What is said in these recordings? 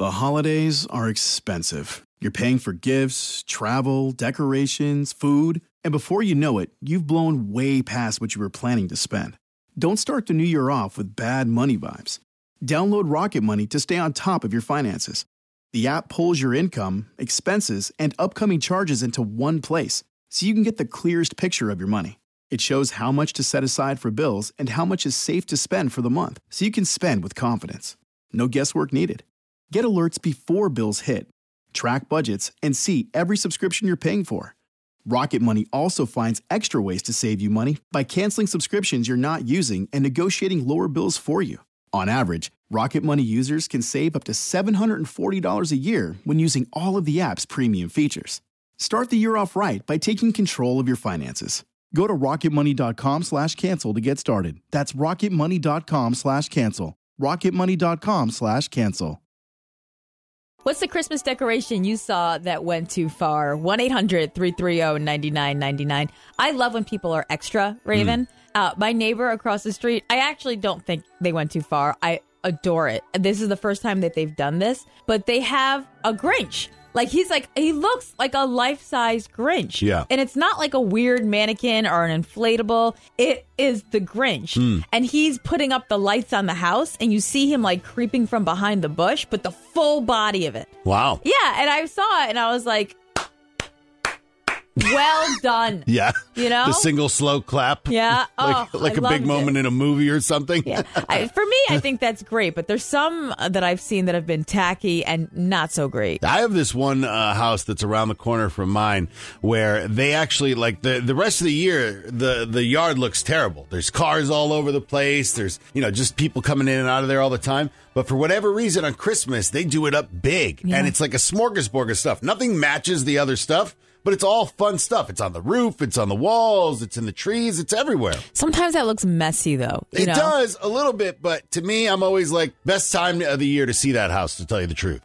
The holidays are expensive. You're paying for gifts, travel, decorations, food, and before you know it, you've blown way past what you were planning to spend. Don't start the new year off with bad money vibes. Download Rocket Money to stay on top of your finances. The app pulls your income, expenses, and upcoming charges into one place, so you can get the clearest picture of your money. It shows how much to set aside for bills and how much is safe to spend for the month, so you can spend with confidence. No guesswork needed. Get alerts before bills hit. Track budgets and see every subscription you're paying for. Rocket Money also finds extra ways to save you money by canceling subscriptions you're not using and negotiating lower bills for you. On average, Rocket Money users can save up to $740 a year when using all of the app's premium features. Start the year off right by taking control of your finances. Go to rocketmoney.com/cancel to get started. That's rocketmoney.com/cancel. rocketmoney.com/cancel. What's the Christmas decoration you saw that went too far? 1-800-330-9999. I love when people are extra, Raven. My neighbor across the street, I actually don't think they went too far. I adore it. This is the first time that they've done this, but they have a Grinch. He looks like a life-size Grinch. Yeah. And it's not like a weird mannequin or an inflatable. It is the Grinch. And he's putting up the lights on the house, and you see him like creeping from behind the bush, but the full body of it. Wow. Yeah, and I saw it, and I was like, well done. Yeah. You know? The single slow clap. Yeah. Like a big moment in a movie or something. Yeah. For me, I think that's great, but there's some that I've seen that have been tacky and not so great. I have this one house that's around the corner from mine where they actually, like, the rest of the year, the yard looks terrible. There's cars all over the place. There's, just people coming in and out of there all the time. But for whatever reason, on Christmas, they do it up big. Yeah. And it's like a smorgasbord of stuff. Nothing matches the other stuff. But it's all fun stuff. It's on the roof. It's on the walls. It's in the trees. It's everywhere. Sometimes that looks messy, though. It does a little bit. But to me, I'm always like, best time of the year to see that house, to tell you the truth.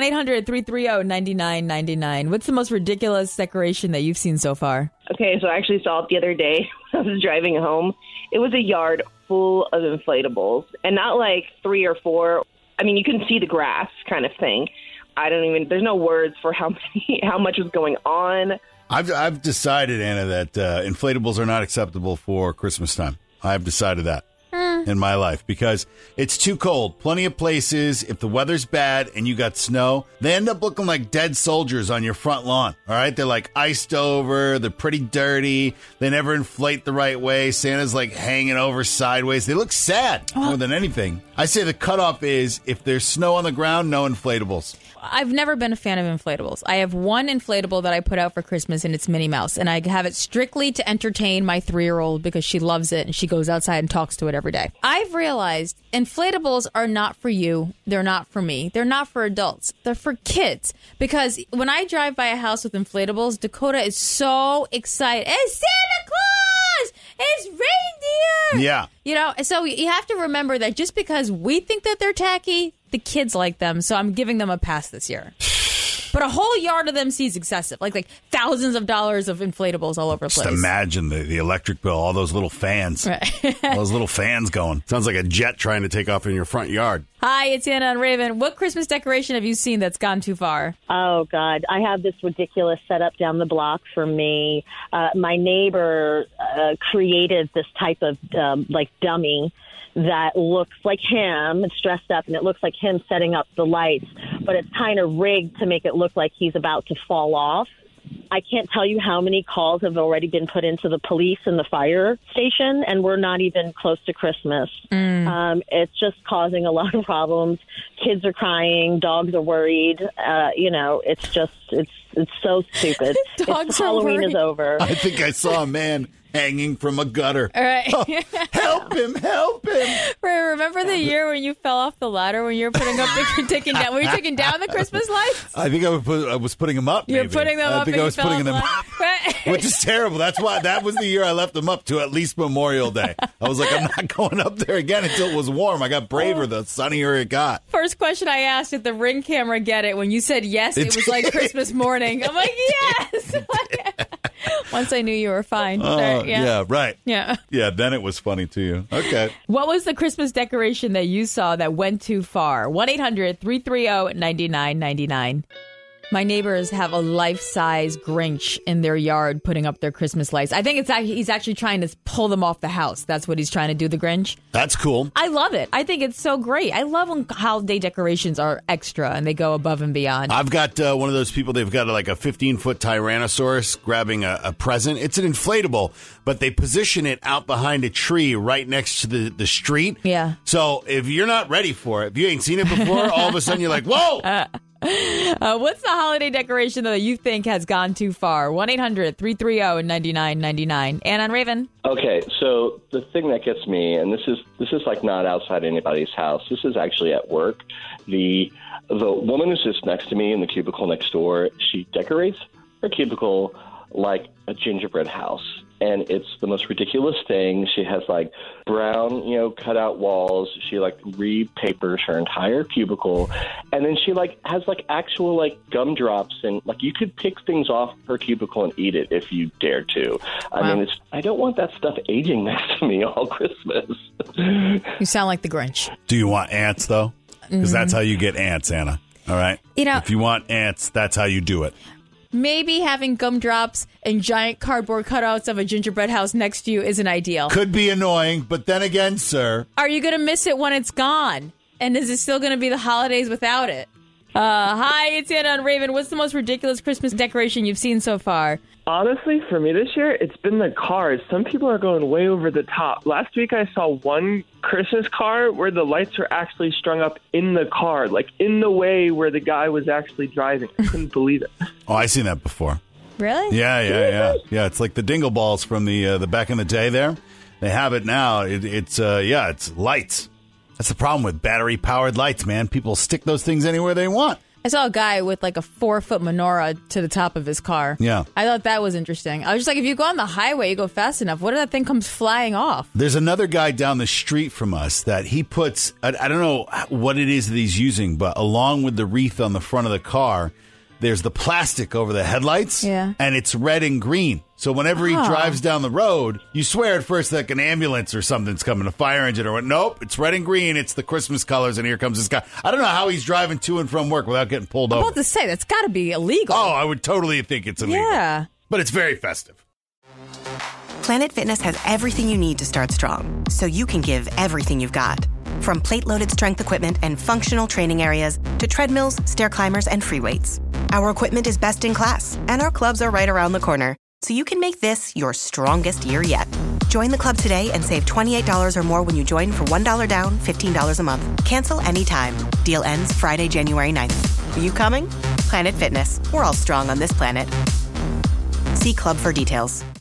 1-800-330-9999. What's the most ridiculous decoration that you've seen so far? Okay, so I actually saw it the other day when I was driving home. It was a yard full of inflatables. And not like 3 or 4. I mean, you can see the grass kind of thing. There's no words for how much is going on. I've decided, Anna, that inflatables are not acceptable for Christmas time. I've decided that in my life because it's too cold. Plenty of places, if the weather's bad and you got snow, they end up looking like dead soldiers on your front lawn. All right. They're like iced over. They're pretty dirty. They never inflate the right way. Santa's like hanging over sideways. They look sad more than anything. I say the cutoff is if there's snow on the ground, no inflatables. I've never been a fan of inflatables. I have one inflatable that I put out for Christmas, and it's Minnie Mouse. And I have it strictly to entertain my 3-year-old because she loves it, and she goes outside and talks to it every day. I've realized inflatables are not for you. They're not for me. They're not for adults. They're for kids. Because when I drive by a house with inflatables, Dakota is so excited. It's Santa Claus! It's reindeer! Yeah. So you have to remember that just because we think that they're tacky, the kids like them, so I'm giving them a pass this year. But a whole yard of them seems excessive. Like thousands of dollars of inflatables all over the place. Just imagine the electric bill, all those little fans. Right. All those little fans going. Sounds like a jet trying to take off in your front yard. Hi, it's Anna and Raven. What Christmas decoration have you seen that's gone too far? Oh, God. I have this ridiculous setup down the block from me. My neighbor created this type of dummy that looks like him. It's dressed up, and it looks like him setting up the lights, but it's kind of rigged to make it look like he's about to fall off. I can't tell you how many calls have already been put into the police and the fire station, and we're not even close to Christmas. It's just causing a lot of problems. Kids are crying. Dogs are worried. It's so stupid. Halloween is over. I think I saw a man hanging from a gutter. All right. Oh, help him. Remember the year when you fell off the ladder when you were putting up taking down? Were you taking down the Christmas lights? I think I was putting them up. You're putting them up. I think I was putting them up, which is terrible. That's why that was the year I left them up to at least Memorial Day. I was like, I'm not going up there again until it was warm. I got braver the sunnier it got. First question I asked, did the Ring camera get it? When you said yes, it was like Christmas morning. I'm like, yes. Once I knew you were fine. Yeah, right. Yeah. Yeah, then it was funny to you. Okay. What was the Christmas decoration that you saw that went too far? 1-800-330-9999. My neighbors have a life-size Grinch in their yard putting up their Christmas lights. I think he's actually trying to pull them off the house. That's what he's trying to do, the Grinch. That's cool. I love it. I think it's so great. I love when holiday decorations are extra and they go above and beyond. I've got one of those people, they've got like a 15-foot Tyrannosaurus grabbing a present. It's an inflatable, but they position it out behind a tree right next to the street. Yeah. So if you're not ready for it, if you ain't seen it before, all of a sudden you're like, whoa! What's the holiday decoration that you think has gone too far? 1-800-330-9999. Ann on Raven. Okay, so the thing that gets me, and this is like not outside anybody's house. This is actually at work. The woman who sits next to me in the cubicle next door, she decorates her cubicle like a gingerbread house. And it's the most ridiculous thing. She has like brown, cutout walls. She like re-papers her entire cubicle. And then she like has like actual like gumdrops, and like you could pick things off her cubicle and eat it if you dare to. I mean, I don't want that stuff aging next to me all Christmas. You sound like the Grinch. Do you want ants though? Because that's how you get ants, Anna. All right? If you want ants, that's how you do it. Maybe having gumdrops and giant cardboard cutouts of a gingerbread house next to you isn't ideal. Could be annoying, but then again, sir. Are you going to miss it when it's gone? And is it still going to be the holidays without it? Hi, it's Anna on Raven. What's the most ridiculous Christmas decoration you've seen so far? Honestly, for me this year, it's been the cars. Some people are going way over the top. Last week, I saw one Christmas car where the lights are actually strung up in the car, like in the way where the guy was actually driving. I couldn't believe it. Oh, I've seen that before. Really? Yeah. Yeah, it's like the dingle balls from the back in the day there. They have it now. It's lights. That's the problem with battery-powered lights, man. People stick those things anywhere they want. I saw a guy with like a 4-foot menorah to the top of his car. Yeah. I thought that was interesting. I was just like, if you go on the highway, you go fast enough, what if that thing comes flying off? There's another guy down the street from us that he puts, I don't know what it is that he's using, but along with the wreath on the front of the car, there's the plastic over the headlights. Yeah. And it's red and green. So whenever he drives down the road, you swear at first like an ambulance or something's coming, a fire engine or what. Nope, it's red and green. It's the Christmas colors, and here comes this guy. I don't know how he's driving to and from work without getting pulled over. I'm about to say, that's got to be illegal. Oh, I would totally think it's illegal. Yeah. But it's very festive. Planet Fitness has everything you need to start strong, so you can give everything you've got. From plate-loaded strength equipment and functional training areas to treadmills, stair climbers, and free weights. Our equipment is best in class, and our clubs are right around the corner, so you can make this your strongest year yet. Join the club today and save $28 or more when you join for $1 down, $15 a month. Cancel anytime. Deal ends Friday, January 9th. Are you coming? Planet Fitness. We're all strong on this planet. See club for details.